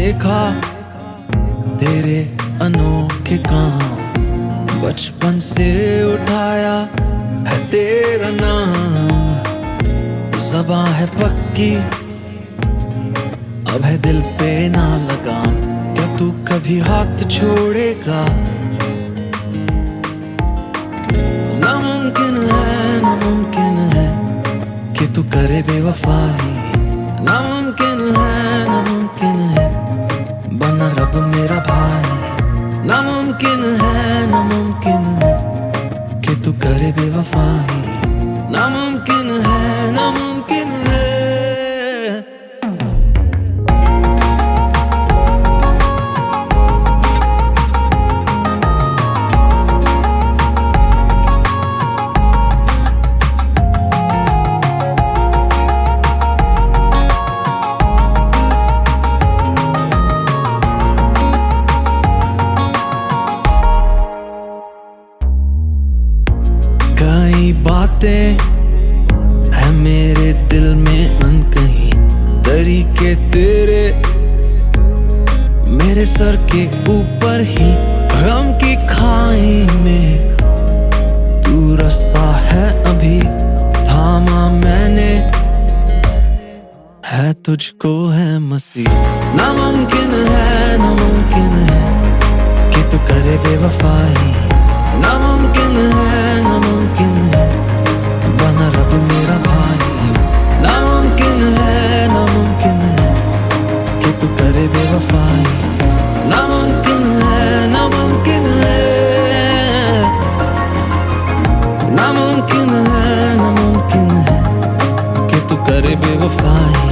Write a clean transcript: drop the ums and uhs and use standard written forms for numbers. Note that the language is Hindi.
देखा तेरे अनोखे काम, बचपन से उठाया है तेरा नाम। ज़बां है पक्की, अब है दिल पे ना लगाम। क्या तू कभी हाथ छोड़ेगा? नामुमकिन है कि तू करे बेवफाई। नामुमकिन है बना रब मेरा भाई। नामुमकिन है कि तू करे बेवफाई। नामुमकिन है। कई बातें है मेरे दिल में अनकही, तरीके तेरे मेरे सर के ऊपर ही। गम की खाई में तू रास्ता है अभी थामा मैंने, है तुझको है मसीह। नामुमकिन है कि तू करे बेवफाई। नामुमकिन है बना रब मेरा भाई। नामुमकिन है कि तू करे बेवफाई। नामुमकिन है कि तू करे बेवफाई।